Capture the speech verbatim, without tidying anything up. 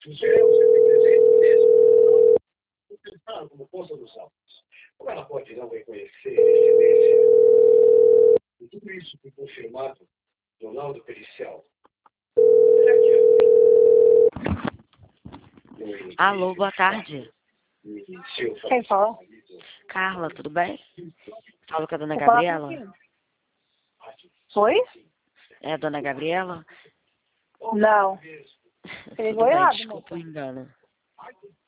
Os judeus sempre presentes mesmo. Pensaram como força dos altos. Como ela pode não reconhecer esse silêncio? E tudo isso foi confirmado no laudo pericial. Será que é? Alô, boa tarde. Quem fala? Carla, tudo bem? Falo com a dona Vou falar Gabriela. com quem? Oi? É a dona Gabriela? Não. Tudo Pegou bem, errado, desculpa o moça. engano.